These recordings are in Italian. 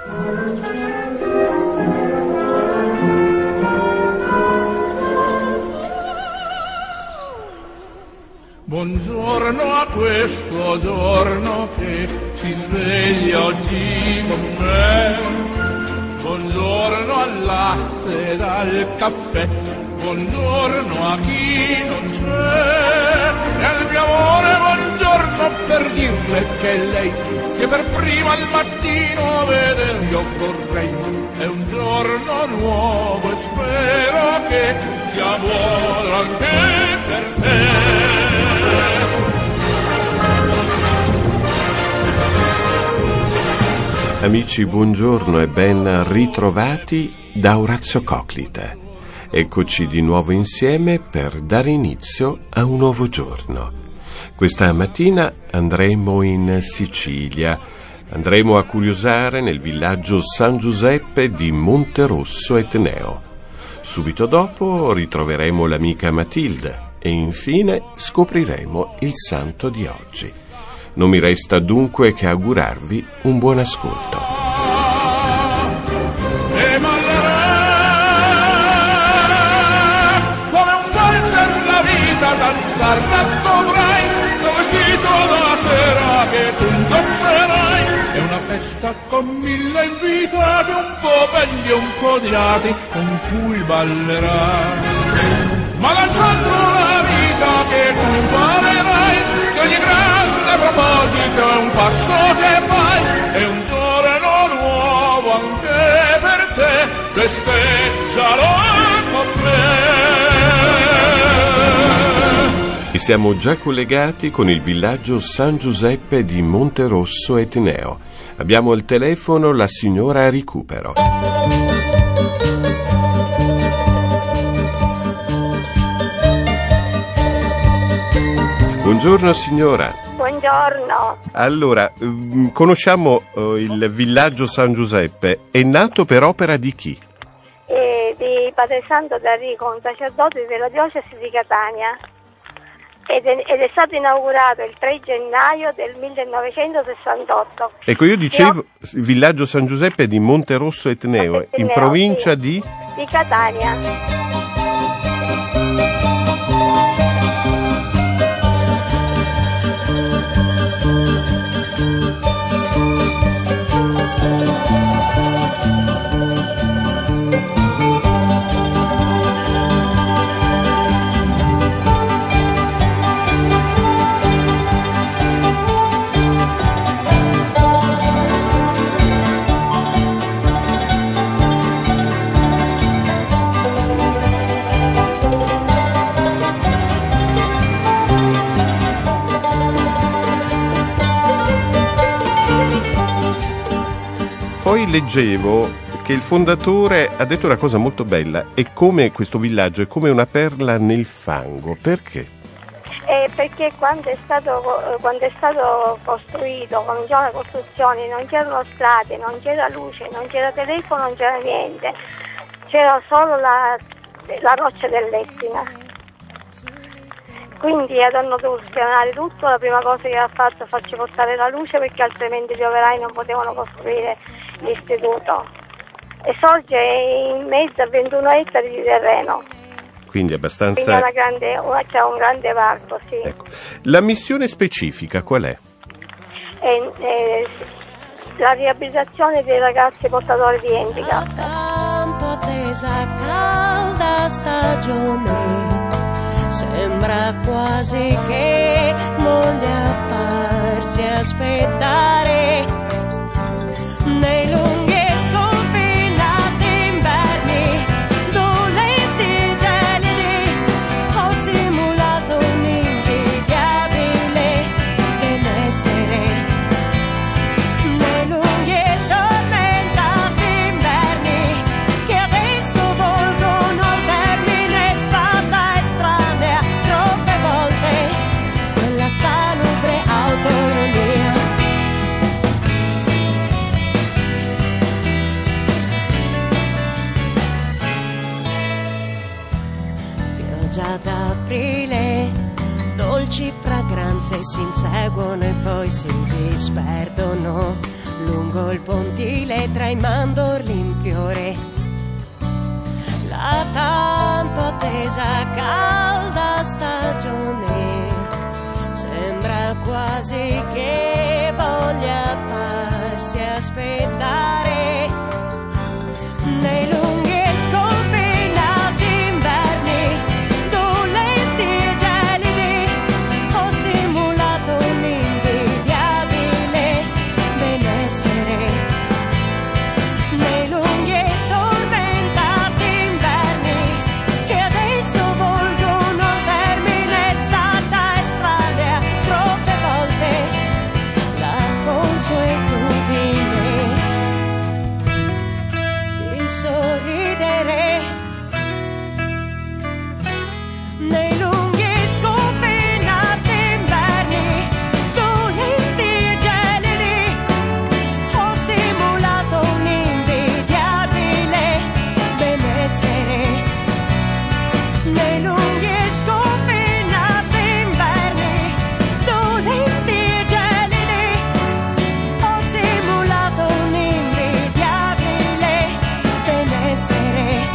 Buongiorno a questo giorno che si sveglia oggi con me. Buongiorno al latte ed al caffè. Buongiorno a chi non c'è. E al mio amore buongiorno per dirle che lei che per prima al mattino vedere io vorrei. È un giorno nuovo e spero che sia buono anche per te. Amici, buongiorno e ben ritrovati da Orazio Coclita. Eccoci di nuovo insieme per dare inizio a un nuovo giorno. Questa mattina andremo in Sicilia. Andremo a curiosare nel villaggio San Giuseppe di Monterosso Etneo. Subito dopo ritroveremo l'amica Matilde e infine scopriremo il santo di oggi. Non mi resta dunque che augurarvi un buon ascolto. Come un valzer la vita danzar dovrai, tuo vestito da sera che tu indosserai. È una festa con 1000 invitati, un po' belli e un po' odiati, con cui ballerai. Ma danzando la vita che tu imparerai, che ogni grande proposito è un passo che fai, è un giorno nuovo anche per te, festeggialo con me. E siamo già collegati con il villaggio San Giuseppe di Monterosso Etneo. Abbiamo al telefono la signora Recupero. Buongiorno signora. Buongiorno. Allora, conosciamo il villaggio San Giuseppe. È nato per opera di chi? Di Padre Santo D'Arrico, un sacerdote della diocesi di Catania. Ed è stato inaugurato il 3 gennaio del 1968. Ecco, io dicevo il villaggio San Giuseppe di Monterosso Etneo, in provincia di Catania. Poi leggevo che il fondatore ha detto una cosa molto bella, è come questo villaggio è come una perla nel fango. Perché? Perché quando è stato costruito, cominciò le costruzioni, non c'erano strade, non c'era luce, non c'era telefono, non c'era niente, c'era solo la roccia dell'Etna. Quindi hanno dovuto spianare tutto, la prima cosa che ha fatto è farci portare la luce perché altrimenti gli operai non potevano costruire l'istituto. E sorge in mezzo a 21 ettari di terreno. Quindi abbastanza... Quindi c'è un grande parco, sì. Ecco. La missione specifica qual è? La riabilitazione dei ragazzi portatori di handicap. Tanto attesa calda stagione, sembra quasi che voglia farsi aspettare nei lunghi e sconfinati inverni, dolenti gelidi. Ho simulato un invidiabile benessere nei lunghi e tormentati inverni che adesso volgono al termine. È stata estranea troppe volte quella salubre autonomia. Pioggia d'aprile, dolci fragranze si inseguono e poi si disperdono. lungo il pontile tra i mandorli in fiore. La tanto attesa calda stagione sembra quasi che voglia farsi aspettare nei lunghi e sconfinati inverni, dolenti e gelidi. Ho simulato un'invidiabile benessere nei lunghi e tormentati inverni che adesso volgono al termine. È stata estranea troppe volte la consuetudine di sorridere nei lunghi e sconfinati inverni, dolenti e gelidi. Ho simulato un'invidiabile benessere nei lunghi e sconfinati inverni, dolenti e gelidi. Ho simulato un'invidiabile benessere.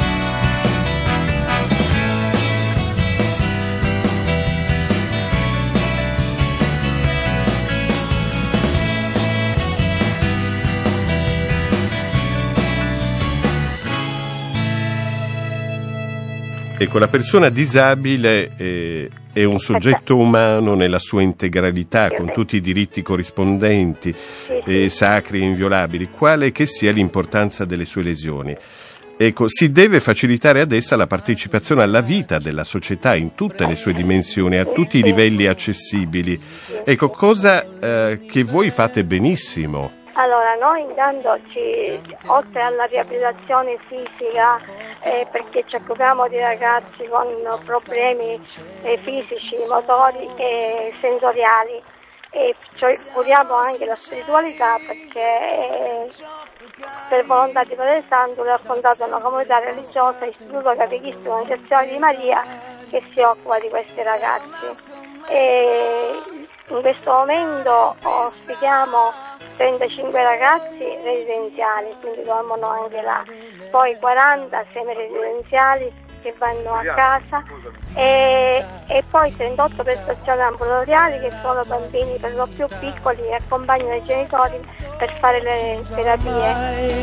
Ecco, la persona disabile è un soggetto umano nella sua integralità, con tutti i diritti corrispondenti, sacri e inviolabili, quale che sia l'importanza delle sue lesioni. Ecco, si deve facilitare ad essa la partecipazione alla vita della società in tutte le sue dimensioni, a tutti i livelli accessibili. Ecco, cosa che voi fate benissimo. Allora, noi intanto oltre alla riabilitazione fisica, perché ci occupiamo di ragazzi con problemi fisici, motori e sensoriali, e curiamo anche la spiritualità, perché per volontà di Padre Santo ho fondato una comunità religiosa, Istituto Catechismo Annunciazione di Maria, che si occupa di questi ragazzi. E in questo momento ospitiamo 35 ragazzi residenziali, quindi dormono anche là, poi 40 semi-residenziali che vanno a casa e poi 38 prestazioni ambulatoriali, che sono bambini per lo più piccoli e accompagnano i genitori per fare le terapie.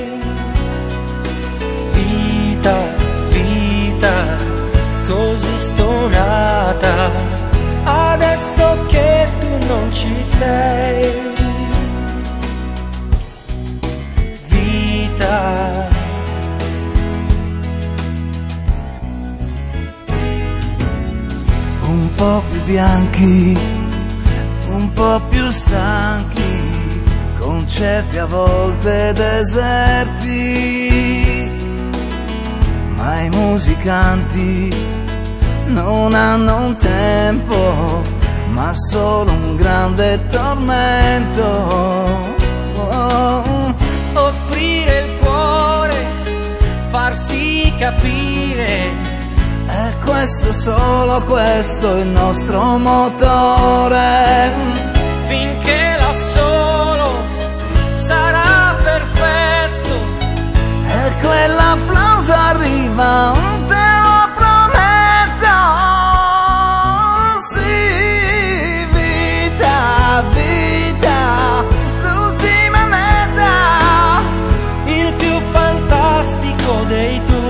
Vita, così stonata, adesso che tu non ci sei. Un po' più bianchi, un po' più stanchi, concerti a volte deserti, ma i musicanti non hanno un tempo, ma solo un grande tormento. Offrire il cuore, farsi capire, è questo, solo questo il nostro motore. Finché l'assolo sarà perfetto e quell'applauso arriva, te lo prometto. Sì, vita, vita, l'ultima meta, il più fantastico dei tu.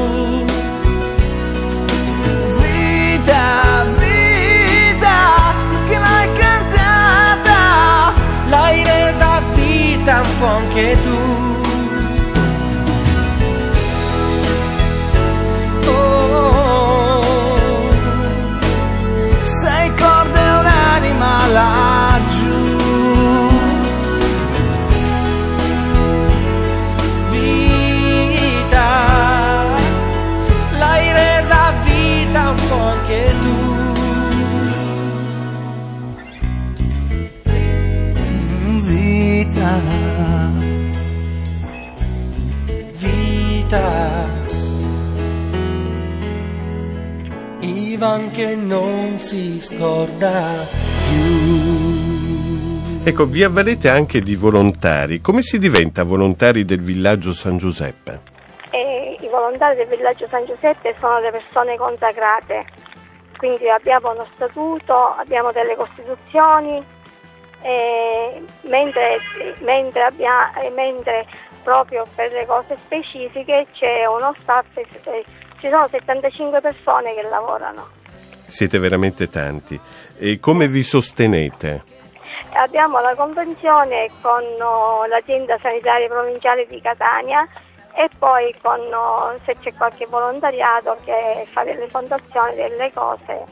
Vita, vita, tu che l'hai cantata, l'hai resa vita un po' anche tu. Sei corde e un'anima laggiù. Vita, l'hai resa vita un po' anche tu. Vita, vita, Ivan che non si scorda più. Ecco, vi avvalete anche di volontari. Come si diventa volontari del villaggio San Giuseppe? I volontari del villaggio San Giuseppe sono le persone consacrate, quindi abbiamo uno statuto, abbiamo delle costituzioni, mentre proprio per le cose specifiche c'è uno staff, ci sono 75 persone che lavorano. Siete veramente tanti. E come vi sostenete? Abbiamo la convenzione con l'azienda sanitaria provinciale di Catania e poi se c'è qualche volontariato che fa delle fondazioni, delle cose.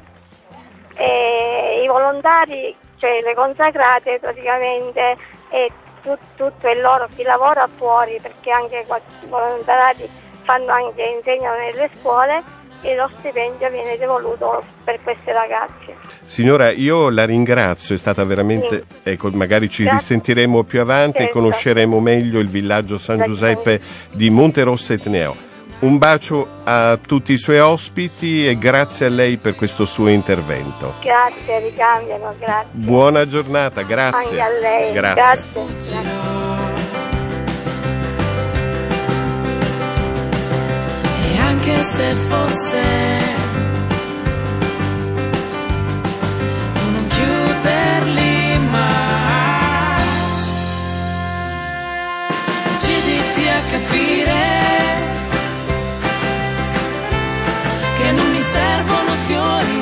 E i volontari, cioè le consacrate praticamente, è tutto è loro, chi lavora fuori, perché anche i volontari insegnano nelle scuole e lo stipendio viene devoluto per questi ragazzi. Signora, io la ringrazio, è stata veramente, sì. Ecco, magari ci risentiremo più avanti e conosceremo meglio il villaggio San Giuseppe di Monterosso Etneo. Un bacio a tutti i suoi ospiti e grazie a lei per questo suo intervento. Grazie, ricambiano, grazie. Buona giornata, grazie. Anche a lei, grazie. E anche se fosse tu non chiuderli mai, deciditi a capire che non mi servono fiori.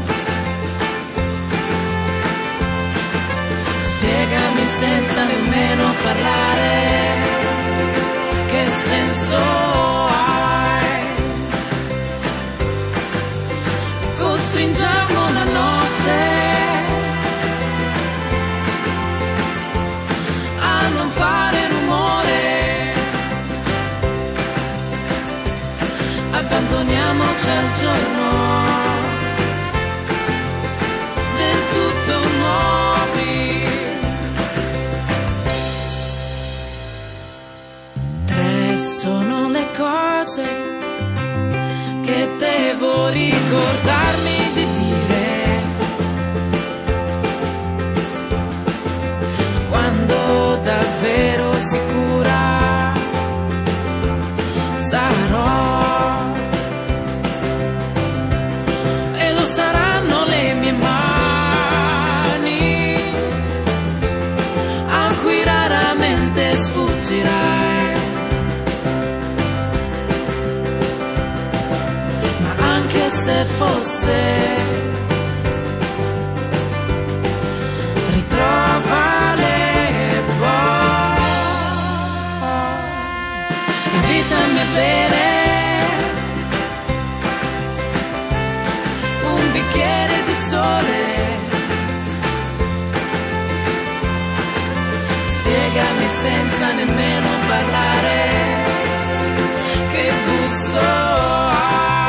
Spiegami senza nemmeno parlare che senso hai. Costringiamo la notte a non fare rumore, abbandoniamoci al giorno del tutto nuovi. 3 sono le cose che devo ricordarmi di dire quando davvero sicura sarò, e lo saranno le mie mani a cui raramente sfuggirai. Se fosse, ritrovale poi, invitami a bere un bicchiere di sole, spiegami senza nemmeno parlare che gusto ha.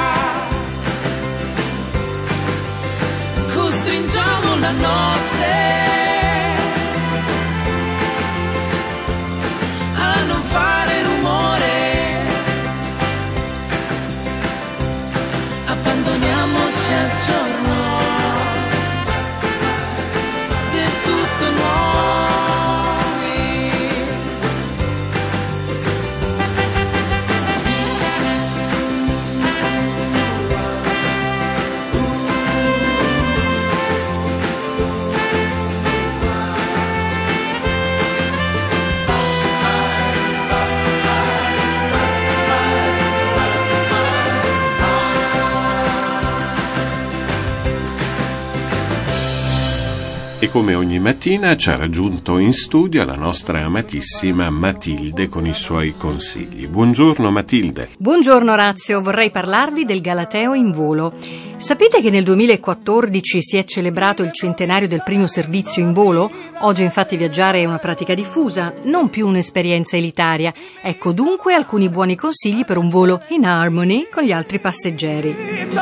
Costringiamo la notte a non fare rumore, abbandoniamoci al giorno del tutto nuovi. E come ogni mattina ci ha raggiunto in studio la nostra amatissima Matilde con i suoi consigli. Buongiorno Matilde. Buongiorno Orazio, vorrei parlarvi del Galateo in volo. Sapete che nel 2014 si è celebrato il centenario del primo servizio in volo? Oggi infatti viaggiare è una pratica diffusa, non più un'esperienza elitaria. Ecco dunque alcuni buoni consigli per un volo in harmony con gli altri passeggeri.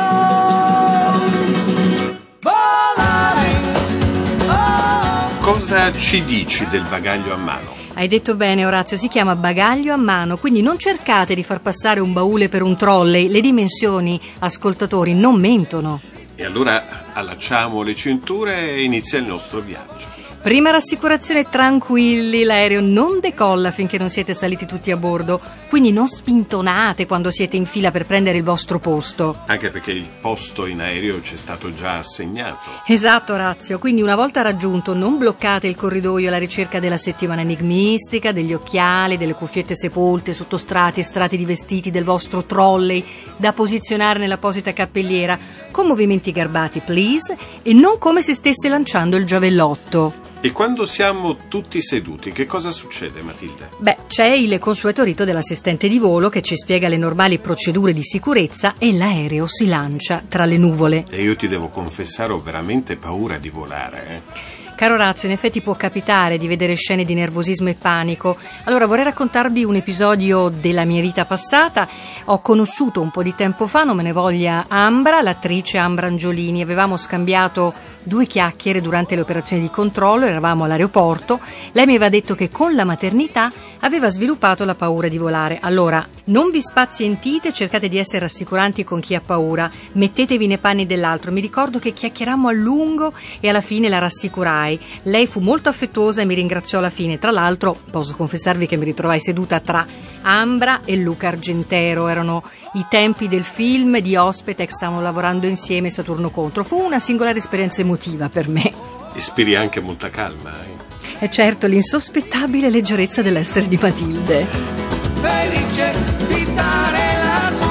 Cosa ci dici del bagaglio a mano? Hai detto bene Orazio, si chiama bagaglio a mano, quindi non cercate di far passare un baule per un trolley, le dimensioni, ascoltatori, non mentono. E allora allacciamo le cinture e inizia il nostro viaggio. Prima rassicurazione, tranquilli, l'aereo non decolla finché non siete saliti tutti a bordo, quindi non spintonate quando siete in fila per prendere il vostro posto. Anche perché il posto in aereo ci è stato già assegnato. Esatto, Orazio, quindi una volta raggiunto non bloccate il corridoio alla ricerca della settimana enigmistica, degli occhiali, delle cuffiette sepolte sotto strati e strati di vestiti del vostro trolley da posizionare nell'apposita cappelliera, con movimenti garbati, please, e non come se stesse lanciando il giavellotto. E quando siamo tutti seduti, che cosa succede, Matilde? Beh, c'è il consueto rito dell'assistente di volo che ci spiega le normali procedure di sicurezza e l'aereo si lancia tra le nuvole. E io ti devo confessare, ho veramente paura di volare, Caro Orazio, in effetti può capitare di vedere scene di nervosismo e panico. Allora vorrei raccontarvi un episodio della mia vita passata. Ho conosciuto un po' di tempo fa, non me ne voglia Ambra, l'attrice Ambra Angiolini. Avevamo scambiato 2 chiacchiere durante le operazioni di controllo, eravamo all'aeroporto. Lei mi aveva detto che con la maternità aveva sviluppato la paura di volare. Allora, non vi spazientite, cercate di essere rassicuranti con chi ha paura, mettetevi nei panni dell'altro. Mi ricordo che chiacchierammo a lungo e alla fine la rassicurai. Lei fu molto affettuosa e mi ringraziò alla fine. Tra l'altro, posso confessarvi che mi ritrovai seduta tra Ambra e Luca Argentero. Erano i tempi del film di Ospite, stavano lavorando insieme, Saturno contro. Fu una singolare esperienza emotiva per me. Ispiri anche molta calma, E certo, l'insospettabile leggerezza dell'essere di Matilde. Felice di stare lassù.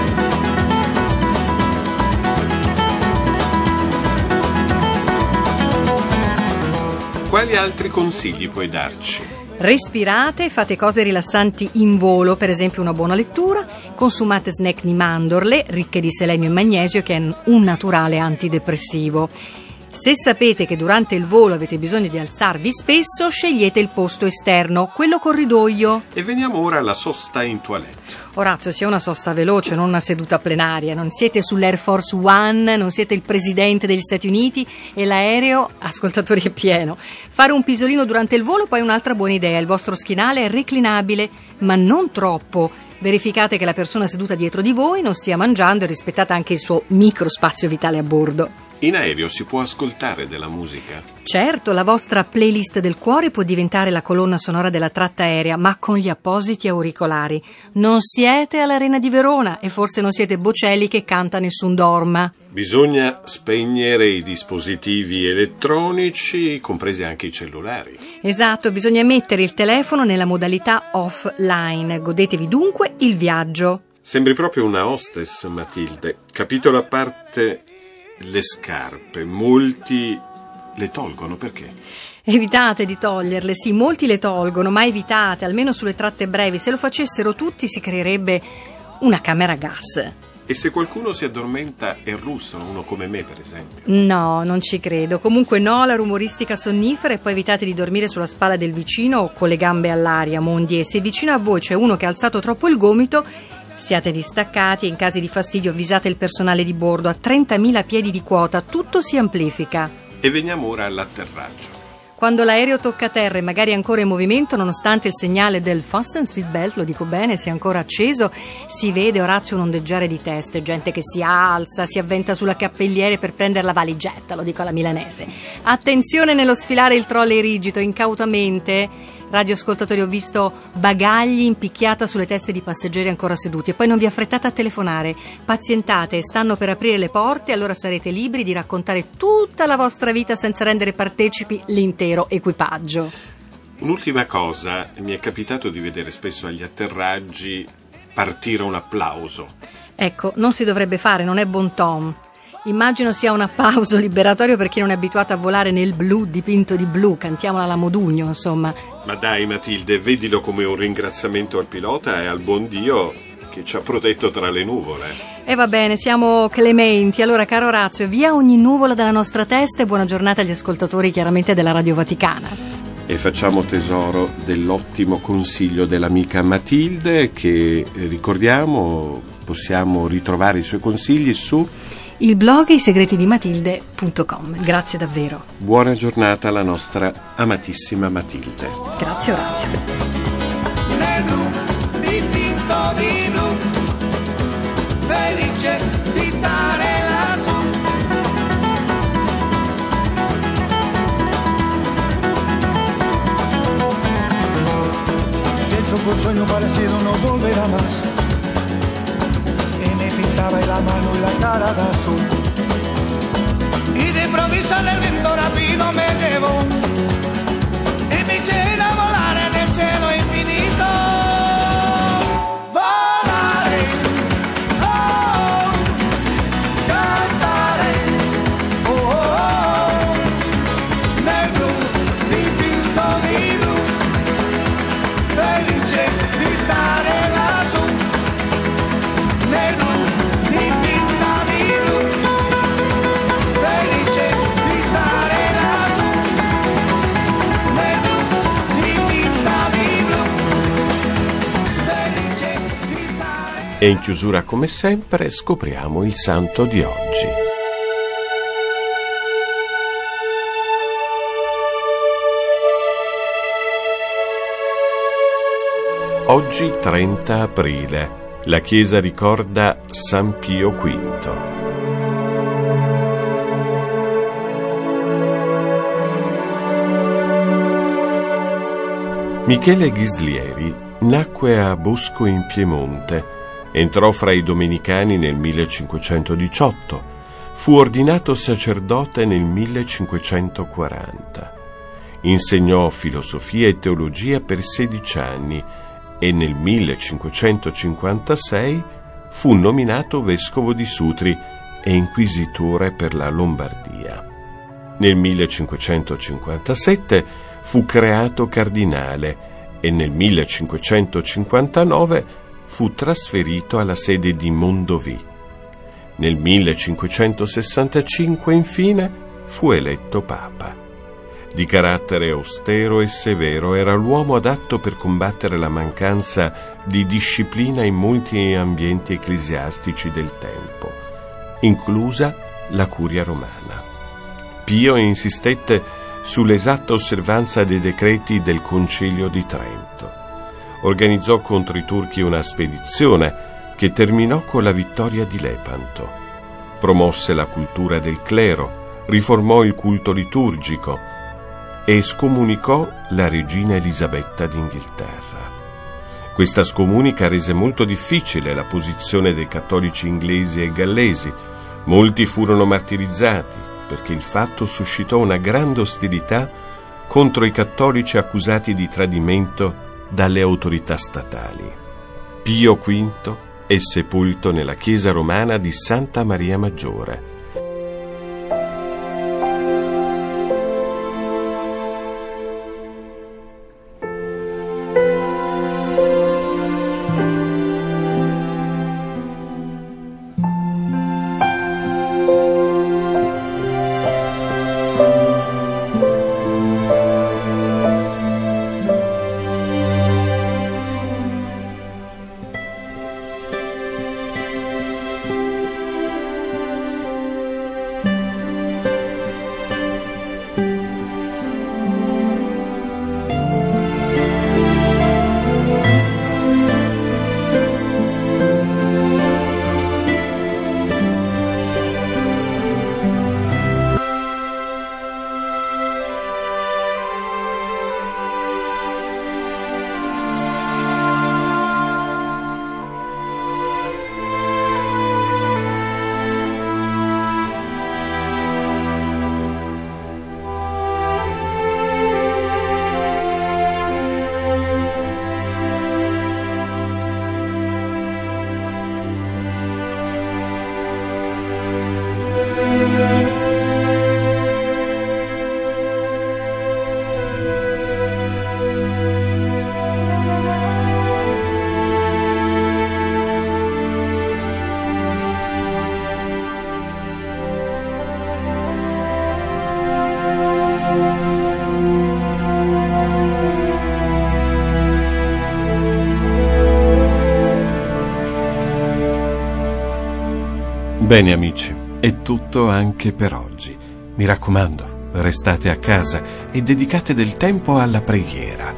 Quali altri consigli puoi darci? Respirate, fate cose rilassanti in volo, per esempio una buona lettura, consumate snack di mandorle ricche di selenio e magnesio, che è un naturale antidepressivo. Se sapete che durante il volo avete bisogno di alzarvi spesso, scegliete il posto esterno, quello corridoio. E veniamo ora alla sosta in toilette. Orazio, sia una sosta veloce, non una seduta plenaria. Non siete sull'Air Force One, non siete il presidente degli Stati Uniti e l'aereo, ascoltatori, è pieno. Fare un pisolino durante il volo poi è un'altra buona idea. Il vostro schienale è reclinabile, ma non troppo. Verificate che la persona seduta dietro di voi non stia mangiando e rispettate anche il suo micro spazio vitale a bordo. In aereo si può ascoltare della musica? Certo, la vostra playlist del cuore può diventare la colonna sonora della tratta aerea, ma con gli appositi auricolari. Non siete all'Arena di Verona e forse non siete Bocelli che canta Nessun dorma. Bisogna spegnere i dispositivi elettronici, compresi anche i cellulari. Esatto, bisogna mettere il telefono nella modalità offline. Godetevi dunque il viaggio. Sembri proprio una hostess, Matilde. Capitolo a parte le scarpe. Molti le tolgono, perché? Evitate di toglierle, sì, molti le tolgono, ma evitate, almeno sulle tratte brevi. Se lo facessero tutti si creerebbe una camera a gas. E se qualcuno si addormenta è russo, uno come me per esempio? No, non ci credo. Comunque no alla rumoristica sonnifera, e poi evitate di dormire sulla spalla del vicino o con le gambe all'aria, mondi. E se vicino a voi c'è uno che ha alzato troppo il gomito, siate distaccati e in caso di fastidio avvisate il personale di bordo. A 30.000 piedi di quota tutto si amplifica. E veniamo ora all'atterraggio. Quando l'aereo tocca terra e magari ancora in movimento, nonostante il segnale del fasten seatbelt, lo dico bene, sia ancora acceso, si vede, Orazio, un ondeggiare di teste, gente che si alza, si avventa sulla cappelliere per prendere la valigetta, lo dico alla milanese. Attenzione nello sfilare il trolley rigido, incautamente. Radioascoltatori, ho visto bagagli in picchiata sulle teste di passeggeri ancora seduti, e poi non vi affrettate a telefonare, pazientate, stanno per aprire le porte, allora sarete liberi di raccontare tutta la vostra vita senza rendere partecipi l'intero equipaggio. Un'ultima cosa, mi è capitato di vedere spesso agli atterraggi partire un applauso. Ecco, non si dovrebbe fare, non è bon ton. Immagino sia un applauso liberatorio per chi non è abituato a volare nel blu dipinto di blu, cantiamola alla Modugno, insomma. Ma dai, Matilde, vedilo come un ringraziamento al pilota e al buon Dio che ci ha protetto tra le nuvole. E va bene, siamo clementi. Allora, caro Orazio, via ogni nuvola dalla nostra testa e buona giornata agli ascoltatori, chiaramente, della Radio Vaticana. E facciamo tesoro dell'ottimo consiglio dell'amica Matilde, che, ricordiamo, possiamo ritrovare i suoi consigli su il blog isegretedimatilde.com. Grazie davvero. Buona giornata alla nostra amatissima Matilde. Grazie, Orazio. Nel blu, dipinto di blu, felice di stare lassù. sueño parecido no volverá más. Y me pintaba la mano y la cara de azul. Y de improviso el viento rápido me llevó y me llena a volar en el cielo infinito. Volaré, oh, cantaré, oh, oh, oh, nel blu dipinto di blu, felice di stare lassù, nel blu dipinto di blu, felice di stare lassù, nel blu dipinto di blu, felice di stare. E in chiusura, come sempre, scopriamo il santo di oggi. Oggi 30 aprile, la Chiesa ricorda San Pio V. Michele Ghislieri nacque a Bosco in Piemonte, entrò fra i domenicani nel 1518, fu ordinato sacerdote nel 1540, insegnò filosofia e teologia per 16 anni e nel 1556 fu nominato vescovo di Sutri e inquisitore per la Lombardia. Nel 1557 fu creato cardinale e nel 1559 fu trasferito alla sede di Mondovì. Nel 1565, infine, fu eletto papa. Di carattere austero e severo, era l'uomo adatto per combattere la mancanza di disciplina in molti ambienti ecclesiastici del tempo, inclusa la curia romana. Pio insistette sull'esatta osservanza dei decreti del Concilio di Trento. Organizzò contro i turchi una spedizione che terminò con la vittoria di Lepanto. Promosse la cultura del clero, riformò il culto liturgico e scomunicò la regina Elisabetta d'Inghilterra. Questa scomunica rese molto difficile la posizione dei cattolici inglesi e gallesi. Molti furono martirizzati perché il fatto suscitò una grande ostilità contro i cattolici accusati di tradimento dalle autorità statali. Pio V è sepolto nella chiesa romana di Santa Maria Maggiore. Bene amici, è tutto anche per oggi. Mi raccomando, restate a casa e dedicate del tempo alla preghiera.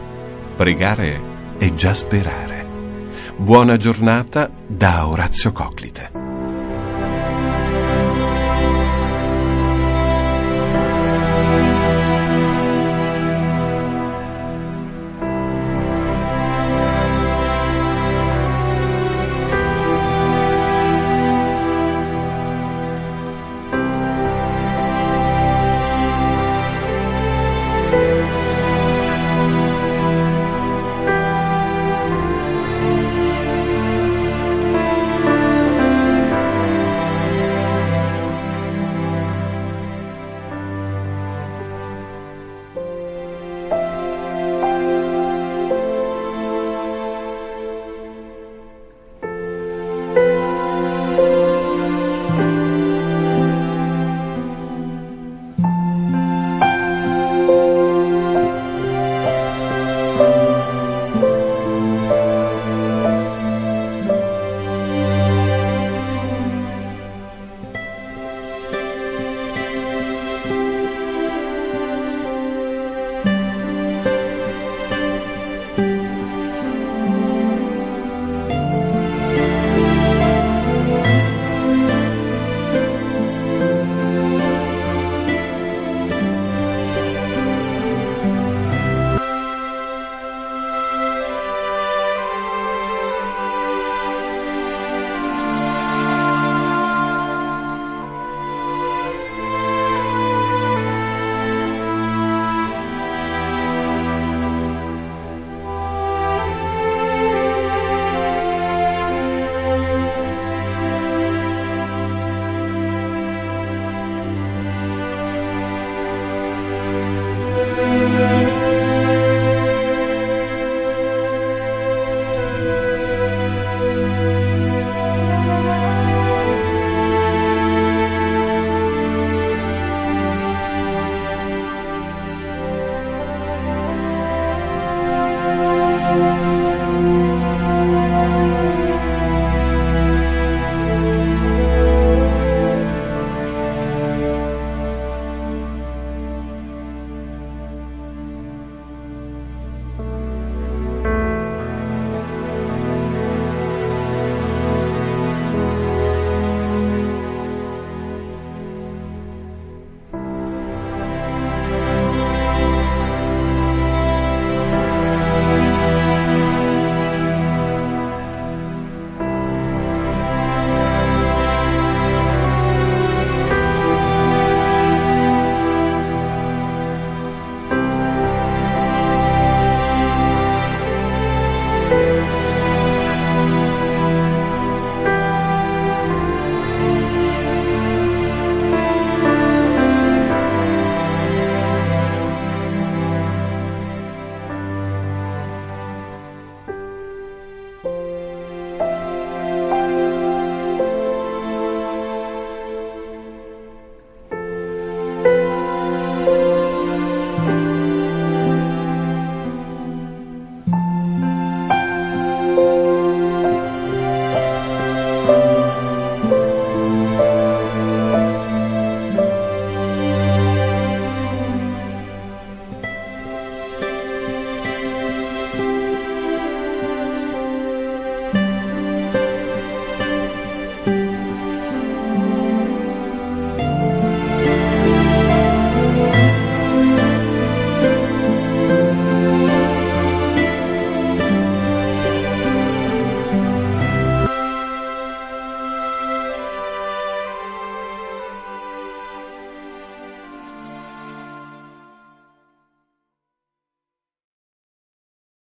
Pregare è già sperare. Buona giornata da Orazio Coclite.